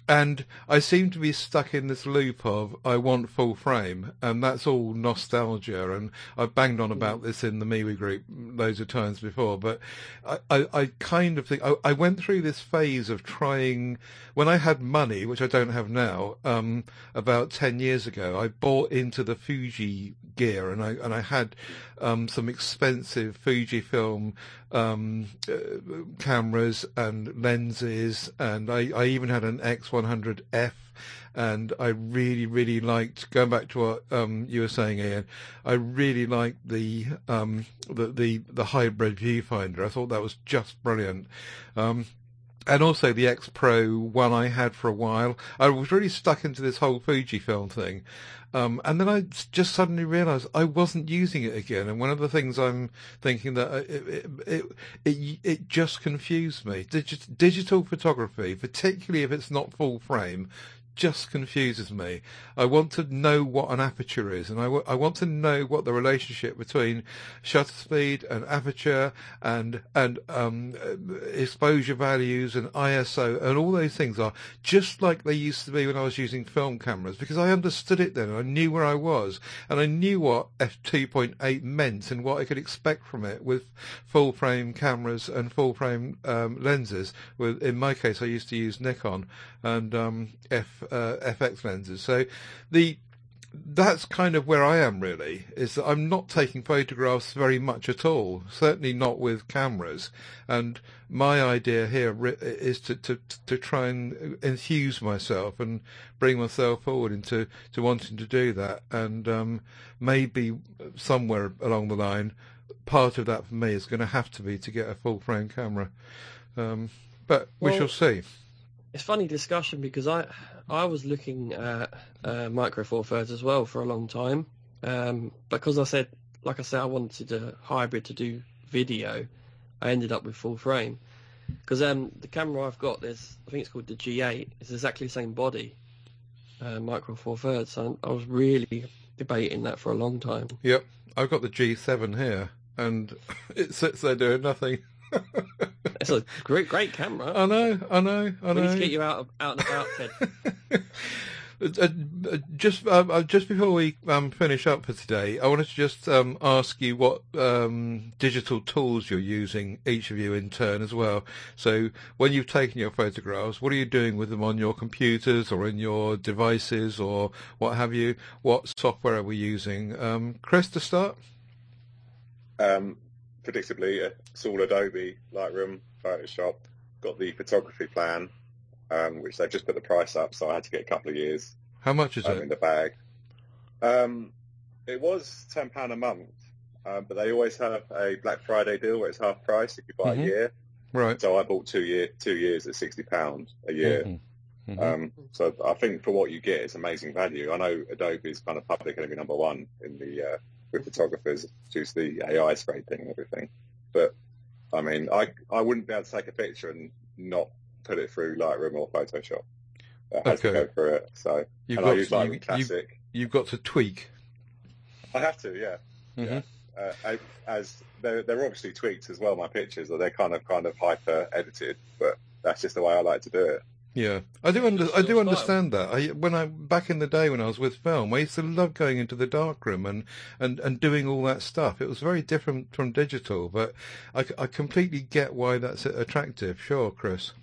and I seem to be stuck in this loop of I want full frame, and that's all nostalgia. And I've banged on about this in the MeWe group loads of times before, but I, I, I kind of think I, I went through this phase of trying when I had money, which I don't have now. Um, about ten years ago, I bought into the Fuji gear, and I and I had um, some expensive Fujifilm um, uh, cameras and lenses, and I, I even had an X one hundred F, and I really, really liked, going back to what um, you were saying, Ian, I really liked the, um, the the the hybrid viewfinder. I thought that was just brilliant. Um, and also the X Pro one I had for a while. I was really stuck into this whole Fujifilm thing. Um, and then I just suddenly realised I wasn't using it again. And one of the things I'm thinking that it it it, it, it just confused me. Digi- digital photography, particularly if it's not full frame, just confuses me. I want to know what an aperture is, and I, w- I want to know what the relationship between shutter speed and aperture and and um, exposure values and I S O and all those things are, just like they used to be when I was using film cameras, because I understood it then, and I knew where I was, and I knew what f two point eight meant and what I could expect from it with full frame cameras and full frame um, lenses. With, in my case, I used to use Nikon and um, F Uh, F X lenses. So the that's kind of where I am, really, is that I'm not taking photographs very much at all, certainly not with cameras. And my idea here is to, to, to try and enthuse myself and bring myself forward into to wanting to do that. And um, maybe somewhere along the line, part of that for me is going to have to be to get a full frame camera. Um, but we well, shall see. It's funny discussion because I I was looking at uh, Micro Four Thirds as well for a long time, um, because I said, like I said, I wanted a hybrid to do video. I ended up with full frame because um, the camera I've got, there's I think it's called the G eight. It's exactly the same body, uh, Micro Four Thirds. So I was really debating that for a long time. Yep, I've got the G seven here, and it sits there doing nothing. It's a great, great camera. I know, I know, I know. We need to get you out of, out and about, Ted. uh, just, uh, just before we um, finish up for today, I wanted to just um, ask you what um, digital tools you're using, each of you in turn as well. So, when you've taken your photographs, what are you doing with them on your computers or in your devices or what have you? What software are we using? Um, Chris, to start. Um. Predictably, it's all Adobe, Lightroom, Photoshop. Got the photography plan, um, which they've just put the price up, so I had to get a couple of years. How much is um, it? In the bag. Um, it was ten pounds a month, um, but they always have a Black Friday deal where it's half price if you buy mm-hmm. a year. Right. So I bought two year two years at sixty pounds a year. Mm-hmm. Mm-hmm. Um, so I think for what you get, it's amazing value. I know Adobe is kind of public enemy number one in the uh, with photographers due to the A I scraping and everything. But I mean, I I wouldn't be able to take a picture and not put it through Lightroom or Photoshop. I had okay. to go through it. So you've and got I use to, Lightroom you, Classic. You, you've got to tweak. I have to, yeah. Mm-hmm. yeah. Uh, I, as they're they're obviously tweaked as well. My pictures, or they're kind of kind of hyper edited, but that's just the way I like to do it. Yeah, I do. Under, I do understand that. I when I back in the day when I was with film, I used to love going into the darkroom and, and, and doing all that stuff. It was very different from digital, but I, I completely get why that's attractive. Sure, Chris.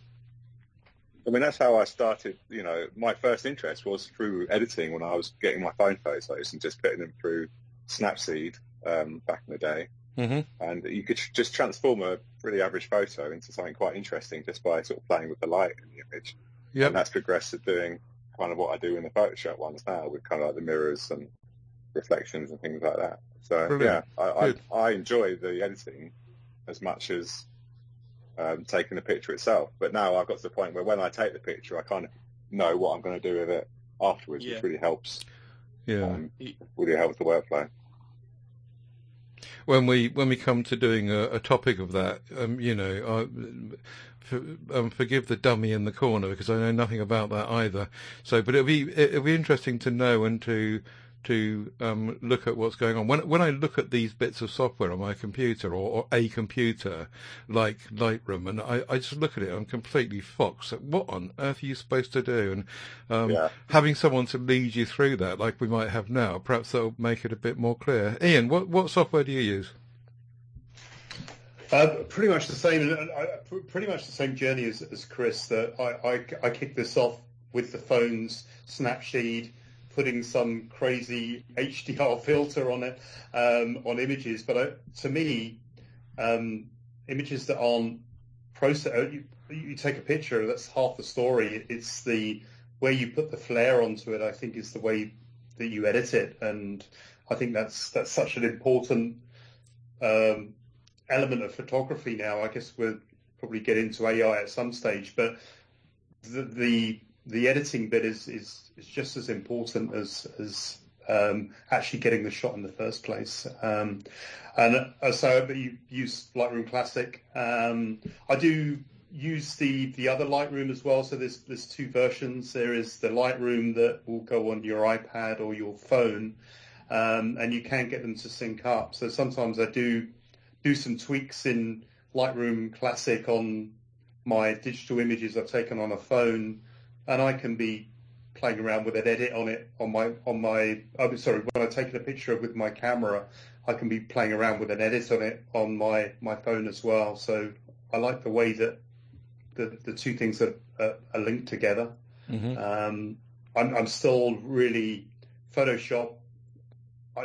I mean, that's how I started. You know, my first interest was through editing when I was getting my phone photos and just putting them through Snapseed um, back in the day. Mm-hmm. And you could just transform a really average photo into something quite interesting just by sort of playing with the light in the image. Yep. And that's progressed to doing kind of what I do in the Photoshop ones now with kind of like the mirrors and reflections and things like that. So, Brilliant. yeah, I, I, I enjoy the editing as much as um, taking the picture itself. But now I've got to the point where when I take the picture, I kind of know what I'm going to do with it afterwards, yeah. which really helps. Yeah, um, really helps the workflow. When we when we come to doing a, a topic of that, um, you know, I, for, um, forgive the dummy in the corner because I know nothing about that either. So, but it'll be it'll be interesting to know and to to um, look at what's going on. When when I look at these bits of software on my computer or, or a computer like Lightroom, and I, I just look at it, I'm completely foxed. What on earth are you supposed to do? And um, Yeah. having someone to lead you through that, like we might have now, perhaps that'll make it a bit more clear. Ian, what what software do you use? Uh, pretty much the same. uh, Pretty much the same journey as, as Chris. That I, I I kicked this off with the phone's Snapseed, putting some crazy H D R filter on it um, on images. But I, to me, um, images that aren't processed, you, you take a picture. That's half the story. It's the where you put the flair onto it. I think is the way that you edit it, and I think that's that's such an important Um, element of photography now. I guess we'll probably get into A I at some stage, but the the, the editing bit is, is, is just as important as as um, actually getting the shot in the first place. Um, and uh, so, but you use Lightroom Classic. Um, I do use the the other Lightroom as well. So there's there's two versions. There is the Lightroom that will go on your iPad or your phone, um, and you can get them to sync up. So sometimes I do. do some tweaks in Lightroom Classic on my digital images I've taken on a phone, and I can be playing around with an edit on it on my on my. Oh, sorry, when I've taken a picture with my camera, I can be playing around with an edit on it on my, my phone as well. So I like the way that the the two things are, are, are linked together. Mm-hmm. Um, I'm, I'm still really Photoshop. I,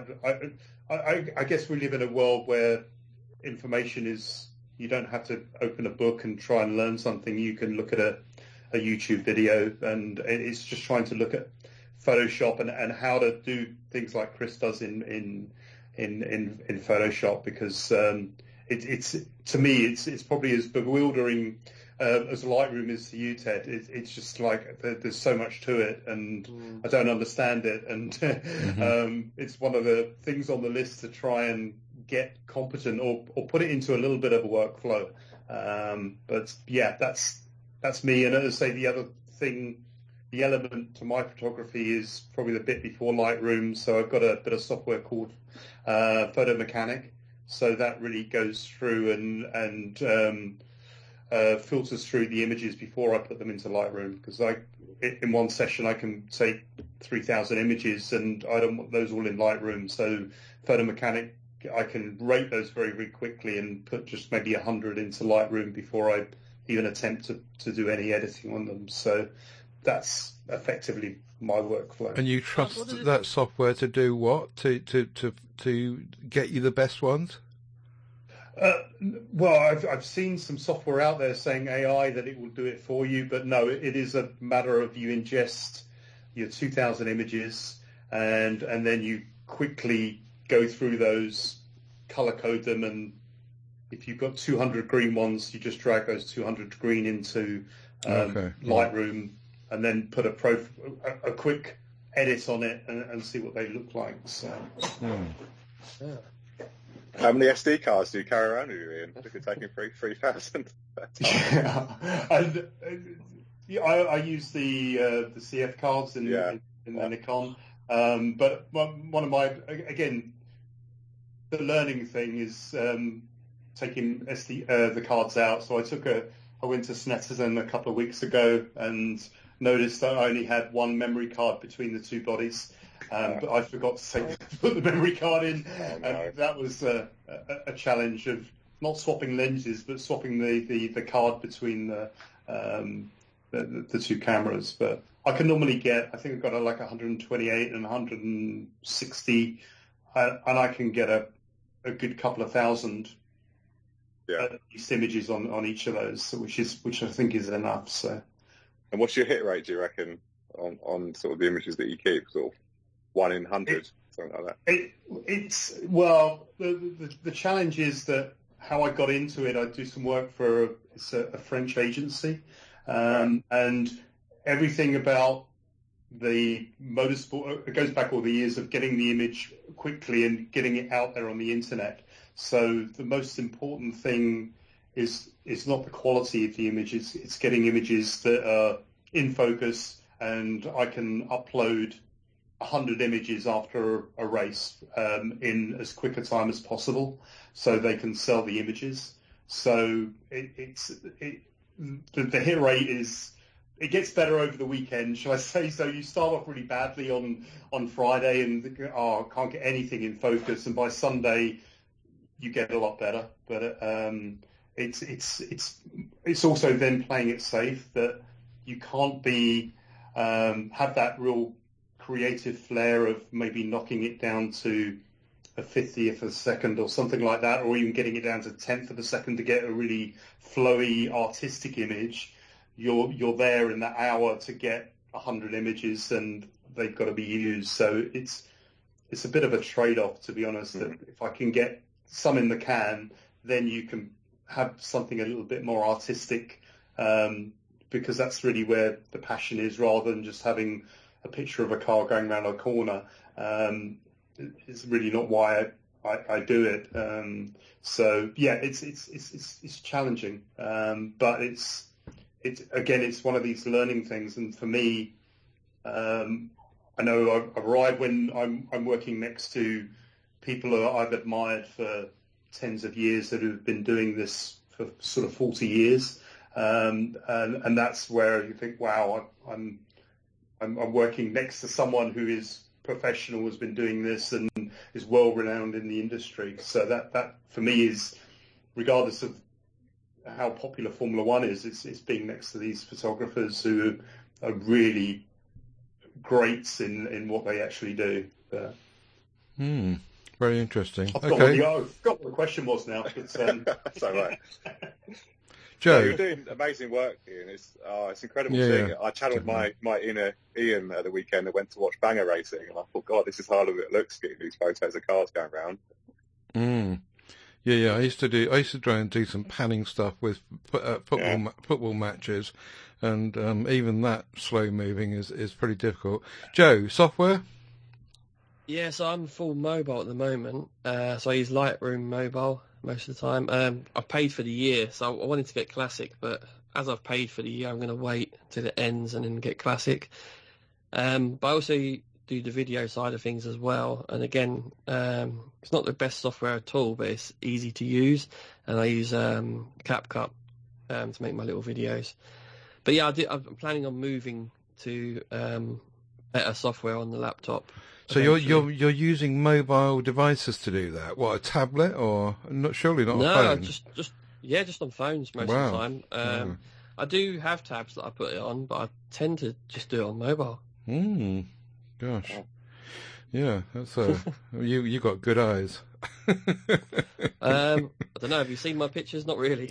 I, I, I guess we live in a world where information is, you don't have to open a book and try and learn something. You can look at a, a YouTube video, and it's just trying to look at Photoshop and, and how to do things like Chris does in in in, in, in Photoshop, because um, it, it's to me it's it's probably as bewildering uh, as Lightroom is to you, Ted. It, it's just like there, there's so much to it, and mm. I don't understand it, and mm-hmm. um, it's one of the things on the list to try and get competent or, or put it into a little bit of a workflow. Um, but yeah, that's that's me. And as I say, the other thing, the element to my photography is probably the bit before Lightroom. So I've got a bit of software called uh, Photo Mechanic. So that really goes through and and um, uh, filters through the images before I put them into Lightroom, because I in one session I can take three thousand images, and I don't want those all in Lightroom. So Photo Mechanic, I can rate those very, very quickly and put just maybe one hundred into Lightroom before I even attempt to, to do any editing on them. So that's effectively my workflow. And you trust that software to do what? To to, to, to get you the best ones? Uh, well, I've, I've seen some software out there saying A I that it will do it for you, but no, it, it is a matter of you ingest your two thousand images and and then you quickly go through those, color code them, and if you've got two hundred green ones, you just drag those two hundred green into um, okay. Lightroom, and then put a, prof- a, a quick edit on it and, and see what they look like. So, hmm. yeah. How many S D cards do you carry around with you, Ian? If you're taking three three thousand. Yeah, and uh, yeah, I, I use the uh, the C F cards in, yeah. in, in the Nikon. Um, but one of my, again, the learning thing is um, taking S D, uh, the cards out. So I took a, I went to Snetterton a couple of weeks ago and noticed that I only had one memory card between the two bodies. Um, but I forgot to take, put the memory card in. Oh, no. And that was uh, a, a challenge of not swapping lenses, but swapping the, the, the card between the, um, the, the two cameras. But I can normally get, I think I've got a, like one twenty-eight and one sixty, uh, and I can get a, a good couple of thousand yeah. uh, images on, on each of those, which is which I think is enough. So, and what's your hit rate, do you reckon, on, on sort of the images that you keep? Sort of one in hundred, something like that. It, it's well, the, the the challenge is that how I got into it. I do some work for a, it's a, a French agency, um, right. and everything about the motorsport, it goes back all the years of getting the image quickly and getting it out there on the internet. So the most important thing is is not the quality of the images, it's getting images that are in focus and I can upload one hundred images after a race um, in as quick a time as possible, so they can sell the images. So it, it's it, the, the hit rate is it gets better over the weekend, shall I say? So you start off really badly on on Friday, and oh, I can't get anything in focus, and by Sunday you get a lot better. But um, it's it's it's it's also then playing it safe that you can't be um, have that real creative flair of maybe knocking it down to a fiftieth of a second or something like that, or even getting it down to a tenth of a second to get a really flowy artistic image. You're you're there in that hour to get a hundred images, and they've got to be used. So it's it's a bit of a trade-off, to be honest. Mm-hmm. That if I can get some in the can, then you can have something a little bit more artistic, um, because that's really where the passion is, rather than just having a picture of a car going around a corner. Um, it's really not why I, I, I do it. Um, so yeah, it's it's it's it's, it's challenging, um, but it's it's again it's one of these learning things. And for me, um, I know I, I arrive when I'm I'm working next to people who I've admired for tens of years that have been doing this for sort of forty years, um, and and that's where you think, wow, I, I'm I'm, I'm working next to someone who is professional, has been doing this, and is well renowned in the industry. So that, that for me is, regardless of how popular Formula One is, it's, it's being next to these photographers who are really greats in, in what they actually do. But, hmm. Very interesting. I've okay. Got the, I forgot what the question was now. But, um... That's all right. Joe, yeah, you're doing amazing work, Ian. It's oh, it's incredible yeah, seeing yeah. it. I channeled my my inner Ian at the weekend and went to watch banger racing, and I thought, God, this is harder than it looks. Getting these photos of cars going around. Mm. Yeah, yeah. I used to do. I used to try and do some panning stuff with uh, football Yeah. ma- football matches, and um, even that slow moving is is pretty difficult. Joe, software. Yeah, so I'm full mobile at the moment. Uh, so I use Lightroom Mobile most of the time. Um, I've paid for the year, so I wanted to get Classic, but as I've paid for the year, I'm going to wait till it ends and then get Classic. Um, but I also do the video side of things as well. And again, um, it's not the best software at all, but it's easy to use. And I use um, CapCut um, to make my little videos. But yeah, I do, I'm planning on moving to um, better software on the laptop. So you're you're you're using mobile devices to do that? What, a tablet or not? Surely not no, a phone. No, just just yeah, just on phones most Wow. of the time. Um, Wow. I do have tabs that I put it on, but I tend to just do it on mobile. Hmm. Gosh. Yeah, that's uh, you. You got good eyes. um, I don't know. Have you seen my pictures? Not really.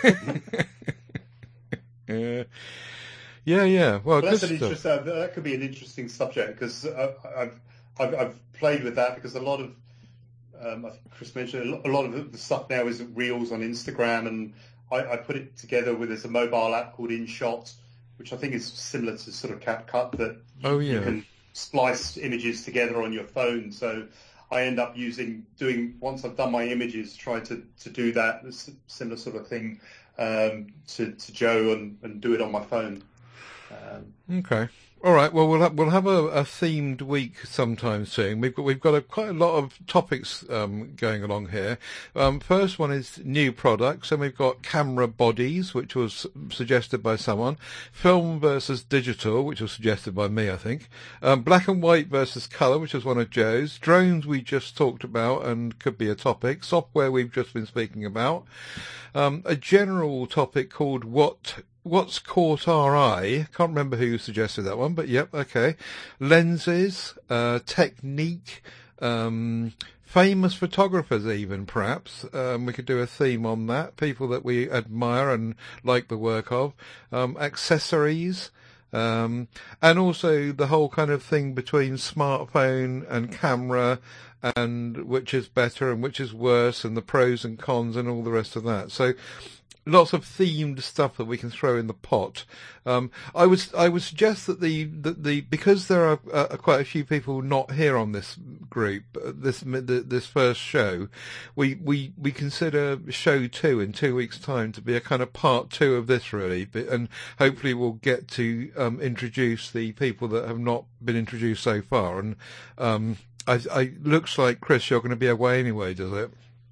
yeah. Yeah, yeah. Well, Well, that's good an stuff. interest, uh, that could be an interesting subject, because uh, I've, I've I've played with that, because a lot of um, I think Chris mentioned a lot, a lot of the stuff now is reels on Instagram, and I, I put it together with there's a mobile app called InShot, which I think is similar to sort of CapCut, that you, Oh, yeah. you can splice images together on your phone. So I end up using doing once I've done my images, try to, to do that similar sort of thing um, to to Joe and, and do it on my phone. Um, Okay. All right. Well, we'll have, we'll have a, a themed week sometime soon. We've got we've got a, quite a lot of topics um, going along here. Um, first one is new products, and we've got camera bodies, which was suggested by someone. Film versus digital, which was suggested by me, I think. Um, black and white versus colour, which was one of Joe's. Drones we just talked about and could be a topic. Software we've just been speaking about. Um, a general topic called what. What's caught our eye? Can't remember who suggested that one, but yep, okay. Lenses, uh, technique, um, famous photographers even, perhaps. Um, we could do a theme on that. People that we admire and like the work of. Um, accessories, um, and also the whole kind of thing between smartphone and camera, and which is better and which is worse, and the pros and cons and all the rest of that. So, lots of themed stuff that we can throw in the pot. Um, I would I would suggest that the that the because there are uh, quite a few people not here on this group, this this first show, we we we consider show two in two weeks' time to be a kind of part two of this, really, and hopefully we'll get to um, introduce the people that have not been introduced so far. And um, I, I looks like, Chris, you're going to be away anyway, does it?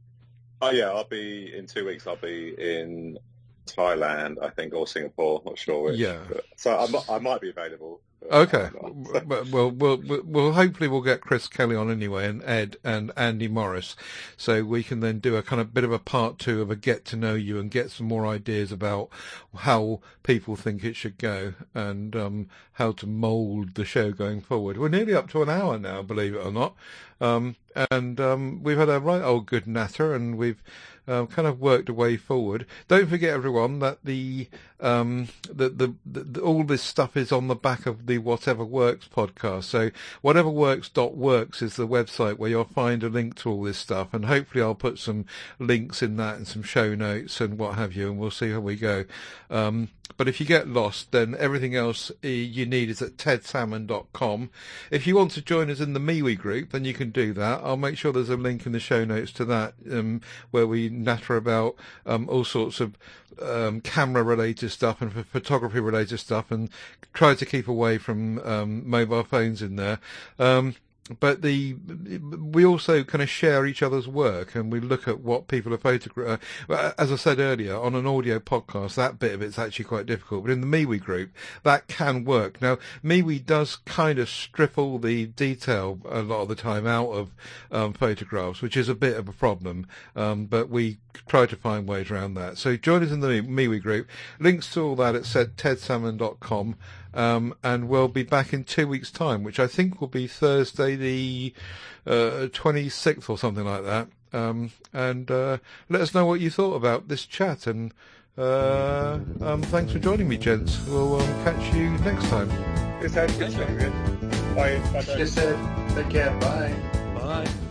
Oh yeah, I'll be in two weeks. I'll be in Thailand, I think, or Singapore. Not sure which. Yeah. But, so I, I might be available. Okay. Well, we'll, we'll, hopefully we'll get Chris Kelly on anyway, and Ed and Andy Morris, so we can then do a kind of bit of a part two of a get to know you and get some more ideas about how people think it should go and um, how to mould the show going forward. We're nearly up to an hour now, believe it or not, um, and um, we've had a right old good natter, and we've Uh, kind of worked a way forward. Don't forget, everyone, that the, um, the, the, the all this stuff is on the back of the Whatever Works podcast. So whatever works dot works is the website where you'll find a link to all this stuff, and hopefully I'll put some links in that and some show notes and what have you, and we'll see how we go. Um, but if you get lost, then everything else you need is at ted salmon dot com. If you want to join us in the MeWe group, then you can do that. I'll make sure there's a link in the show notes to that, um, where we natter about um, all sorts of um, camera-related stuff and photography-related stuff, and try to keep away from um, mobile phones in there. Um, But the we also kind of share each other's work, and we look at what people are photographing. As I said earlier, on an audio podcast, that bit of it's actually quite difficult. But in the MeWe group, that can work. Now, MeWe does kind of strip all the detail a lot of the time out of um, photographs, which is a bit of a problem. Um, but we try to find ways around that. So join us in the MeWe group. Links to all that at ted salmon dot com. Um, and we'll be back in two weeks' time, which I think will be Thursday the uh, twenty-sixth or something like that. Um, and uh, let us know what you thought about this chat. And uh, um, thanks for joining me, gents. We'll um, catch you next time. Good to have you. Bye. Bye. Yes, sir. Take care. Bye. Bye.